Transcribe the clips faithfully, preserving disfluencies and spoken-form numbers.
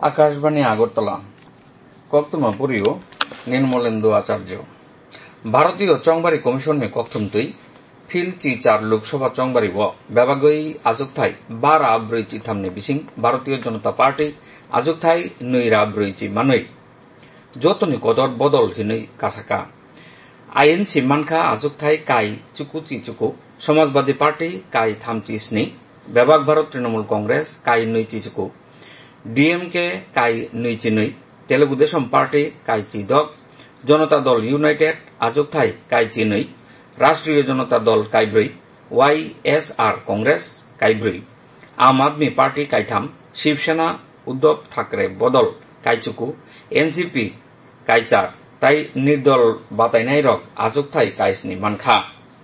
আকাশবাণী আগরতলা কক্তমা পুরিও নির্মলেন্দু আচার্য ভারতীয় চংবারি কমিশন মে কক্তমতৈ ফিল চি চার লোকসভা চংবারি ও বেবাগৈ আজুকথাই বারা ব্রৈ চি থামনে বিসিং ভারতীয় জনতা পার্টি আজুকথাই নৈরা ব্রৈ চি মানৈ যতনি কদর বদল হিनै কাসাকা আইএনসি মানখা আজুকথাই কাই চুকু চি চুকু সমাজবাদী পার্টি কাই থামচি স্নি বেবাগ ভারত তৃণমূল কংগ্রেস কাই নৈ চি চুকু ডিএমকে কাই নৈ চি নৈ তেলুগু দেশম পার্টি কাই চি দক জনতা দল ইউনাইটেড আজুকথাই কাই চি নৈ রাষ্ট্রীয় জনতা দল কাই ব্রৈ ওয়াই এস আর কংগ্রেস কাই ব্রৈ আম আদমি পার্টি কাইথাম শিবসেনা উদ্ধব ঠাকরে বদল কাইচুকু এনসিপি কাইচার তাই নির্দল বাতাইনাই রক আজুকথাই কাইসনি মানখা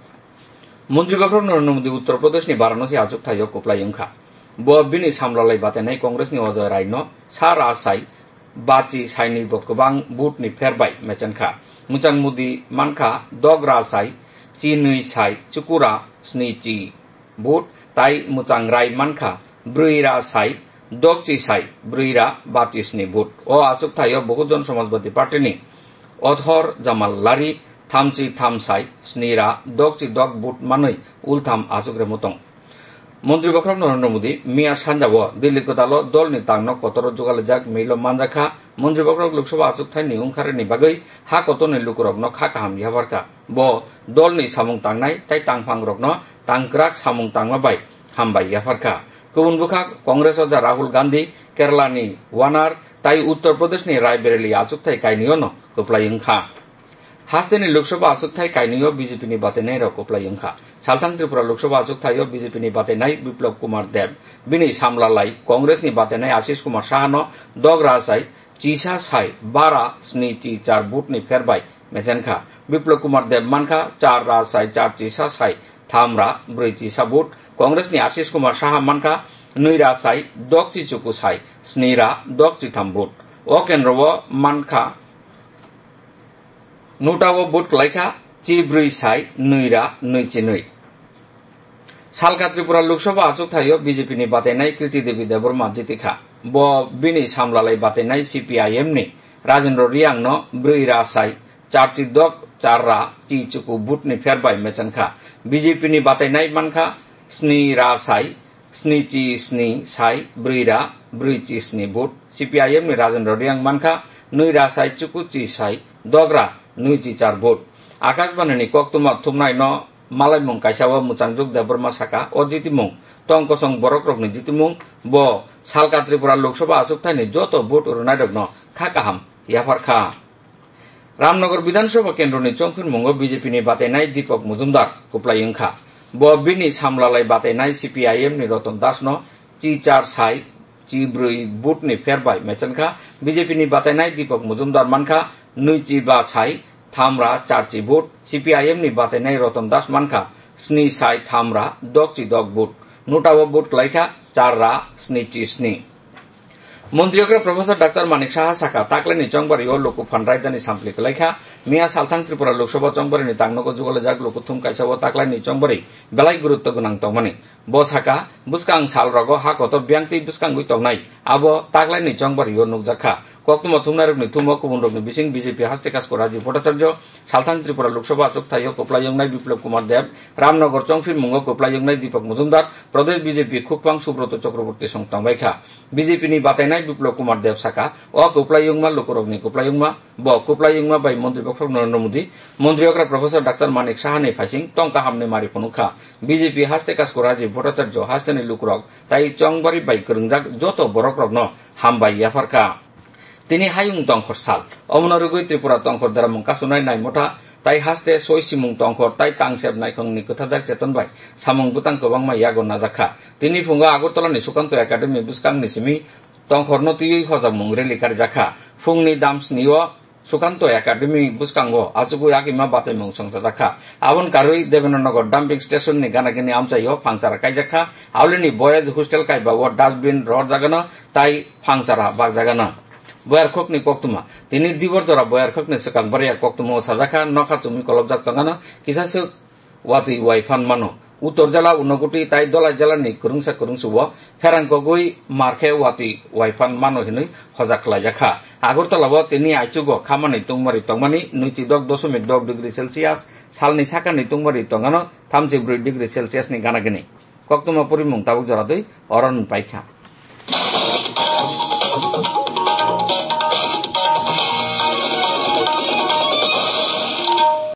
মন্ত্রী গঠন নরেন্দ্র মোদী উত্তর প্রদেশ নি বারাণসী আজুকথাই কোপলাই ইংখা বিনি সামলালাই বাতাইনাই কংগ্রেস নি অজয় রায় সারা সাই বাচি সাইনি বকবাং বুট নি ফেরবাই মেচেনখা মুচাং মোদী মানখা দগরা সাই চি নৈ সাই চুকুরা স্নি চি বুট তাই মুচাং রায় মানখা ব্রৈরা সাই দগচি সাই ব্রৈরা বাচি স্নি বুট ও আজুকথাই বহুজন সমাজবাদী পার্টি নি অধর জামাল লারি থামচি থাম সাই স্নিরা দগচি দগ বুট মানৈ উলথাম আজুকরে মতং মন্ত্রী বখরক নরেন্দ্র মোদী মিয়া সানজাব দিল্লি কোদালো দল নি তাংন কতর জোগালে জাক মেইল মানজাখা মন্ত্রী বখরক লোকসভা আজুকথাই নি উংখারে নি বাগৈ হা কতনি লুকুরগ্ন খা কাহাম ইয়াবারকা ব দল নি সামুং তাংনাই তাই তাংফাং রগ্ন তাংক্রাক সামুং তাংমাবাই হামবাই ইয়াবারকা गुबुन बुखा कांग्रेस जा राहुल गांधी केरला नि वानार ताई उत्तर प्रदेश नि रायबरेली आजुकथाई कायनियो न कोपलाई इंखा हास्तेनि लोकसभा आजुकथाई कायनियो बीजेपी नि बातेनाय र कोपलाई इंखा सालथां त्रिपुरा लोकसभा आजुकथाई बीजेपी नि बातेनाय बिप्लब कुमार देव बिनि सामलालाई कांग्रेस नि बातेनाय आशीष कुमार साहानो दगरा साई चिसा साई बारा स्नि ची चार बुट नि फेरबाय मेजेनखा बिप्लब कुमार देव मानखा चार रा साई चार चिसा साई थामरा ब्रै चिसा बुट कांग्रेस नि आशीष कुमार साहा मानखा नैरा साई दगचि चुकु साई स्निरा दगचि थाम बुट ओ केन्द्र मानखा नुटाव बुट लाइखा चि ब्रै साई नैरा नैचि नै सालका त्रिपुरा लोकसभा आजुकथाय बीजेपी नि बातेनाय कृति देवी देबरमा जितिखा ब बिनि सामलालाई बातेनाय सीपीआईएम नि राजेन्द्र रियांग न ब्रैरा साई चारचि दग चाररा चि चुकु बुट नि फेरबाय मेचनखा बीजेपी नि बातेनाय मानखा स्नि रा साई स्नि ची स्नि साई ब्रैरा ब्रै ची स्नि बुट सीपीआईएम नि राजेन्द्र रियांग मानखा नैरा साई चुकु ची साई दगरा नৈ ची चार बुट आकाशबाणी नि कक्तुमा थुमनाय न मालायमुं कायसाव मुचांजुक देबरमा साका ओ जितिमुं टंकसं बरकरकनि जितिमुं ब सालका त्रिपुरा लोकसभा आजुकथायनि जत बुट उरुनाय रग्न खाकाहाम याफारखा रामनगर विधानसभा केन्द्रनि चंखुनमुंग बीजेपी नि बातेनाय दीपक मुजुमदार कोपलाई इंखा ब बिनि सामलालाई बातेनाय सीपीआईएम नि रतन दास न ची चार साई ची ब्रै बुट नि फेरबाय मेचनखा बीजेपी नि बातेनाय दीपक मुजुमदार मानखा नৈ ची बा साई थामरा चार ची बुट सीपीआईएम नि बातेनाय रतन दास मानखा स्नि साई थामरा दगचि दग बुट नुटाव बुट लाइखा चार रा स्नि ची स्नि মন্ত্রীকরা প্রফেসর ডাক্তার মানিক সাহা সাকা তাকলানি চংবারি ও লোক ফান্ডরাইদানি সামপ্লিক লাইখা মিয়া সালথাং ত্রিপুরা লোকসভা চংবারি নি তাংনক যুগলে জাগ লোক থুম কাইসাব তাকলানি চংবারি বেলাই গুরুত্ব গোনাং তংমানি ব সাকা বুসকাং সাল রগ হা কত ব্যাংতি বুসকাং গুই তংনাই আবো তাকলানি চংবারি ও নুকজাখা কক্তম থুমনারকনি থুম কুবুন রকনি বিসিং বিজেপি হাস্তেকাস কো রাজীব ভট্টাচার্য সালথাং ত্রিপুরা লোকসভা চোকথাই কোপলাইংনাই বিপ্লব কুমার দেব রামনগর চংফির মুঙ্গ কোপলাইংনাই দীপক মজুমদার প্রদেশ বিজেপি খুকপাং সুব্রত চক্রবর্তী সংতাংবাইখা বিজেপি নি বাতাইনাই বিপ্লব কুমার দেব সাকা ও কোপলাইংমা লোকরগনি কোপলাইংমা ব কোপলাইংমা বাই মন্ত্রী বক্সক নরেন্দ্র মোদী মন্ত্রীকরা প্রফেসর ডাক্তার মানিক সাহানি ফাইসিং টংকা হামনে মারি ফনুখা বিজেপি হাস্তেকাস কো রাজীব ভট্টাচার্য হাস্তেনি লুকরক তাই চংবারি বাই করংজাক যত বরকরগ্ন হামবাই ইয়াফারকা তিনি হাইং তংখর সাল অমনরুগৈ ত্রিপুরা তংখর দ্বারা মুঙ্কা সুনাই নাই মোটা তাই হাসতে সই সিমুং তংখর তাই তাংসেব নাইখংনি কথাদাক চেতন বাই সামুং বুতাং কবাংমা ইয়াগন নাজাখা তিনি ফুঙ্গা আগরতলানি সুকান্ত একাডেমি বুসকাংনি সিমি তংখর নতুই হজাক মুং রেলিকার জাখা ফুংনি দামসনিও সুকান্ত একাডেমি বুসকাঙ্গো আজুগু আগিমা বাতাই মুং সংতা জাখা আবন কারুই দেবেন্দ্রনগর ডাম্পিং স্টেশন নি গানাগিনি আমচাইও ফাংচারা কাইজাখা আউলিনি বয়েজ হোস্টেল কাইবা ও ডাস্টবিন রড জাগানা তাই ফাংচারা বাগ জাগানা বয়ার খকনি কক্তুমা তিনি দিবর দরা বয়ার খকনি সকাং বারিয়া কক্তুমা সাজাখা নখা চুমি কলবজাক তঙ্গানো কিসাসু ওয়াতুই ওয়াই ফান মানো Uttor jala Unogoti tai Dolai jala ni kurungsa kurungsubo Ferangkogui marke wati waifan mano hinui hojaklajaka Agortala bo tini aichugo khamani tungmari tongmani nuichi dog dosomik dog degree Celsius salni sakani tungmari tongano thirty-three degree Celsius ni ganagini Koktuma purimung tabuk joradoi oron paikha